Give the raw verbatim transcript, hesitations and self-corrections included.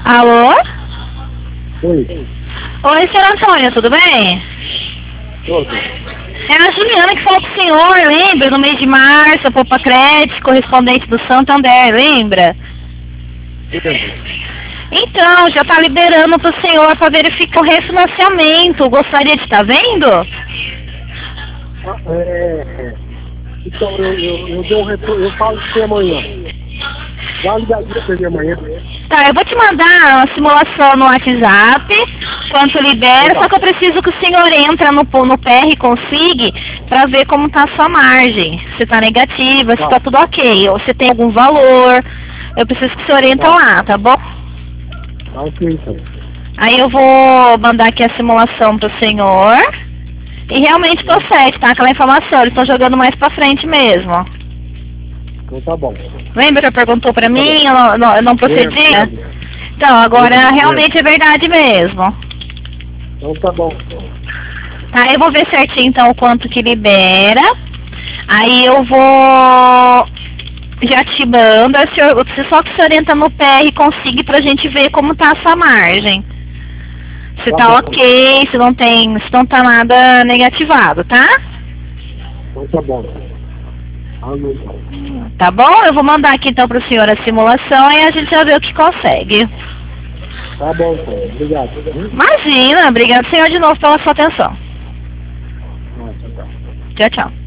Alô? Oi. Oi, senhor Antônio, tudo bem? Tudo. É a Juliana que falou pro senhor, lembra? No mês de março, a Poupa Crédito, correspondente do Santander, lembra? Então, já tá liberando pro senhor para verificar o refinanciamento. Gostaria de estar vendo? Ah, é, então, eu, eu, eu dou um retorno, eu falo com você amanhã. Dá uma ligadinha pra ele amanhã. Tá, eu vou te mandar uma simulação no WhatsApp, quanto libera, Tá. só que eu preciso que o senhor entre no, no P R e consiga para ver como tá a sua margem. Se tá negativa, se Tá. tá tudo ok, ou se tem algum valor. Eu preciso que o senhor entre Tá. lá, tá bom? Tá ok, então. Aí eu vou mandar aqui a simulação pro senhor. E realmente procede, tá? Aquela informação, eles estão jogando mais pra frente mesmo. Então tá bom. Lembra que você perguntou pra mim, eu não, não, eu não procedia? Lembro. Então, agora Lembro, realmente é verdade mesmo. Então tá bom. Tá, eu vou ver certinho então o quanto que libera. Aí eu vou já te mando, aí o senhor, se só que o senhor entra no P R e consiga pra gente ver como tá essa margem. Se Tá tá bom. ok, se não tem, se não tá nada negativado, tá? Então tá bom. Alô. Tá bom? Eu vou mandar aqui então pro senhor a simulação e a gente já vê o que consegue. Tá bom, então. Obrigado. Imagina, obrigado senhor de novo pela sua atenção. Ah, tá, tá. Tchau, tchau.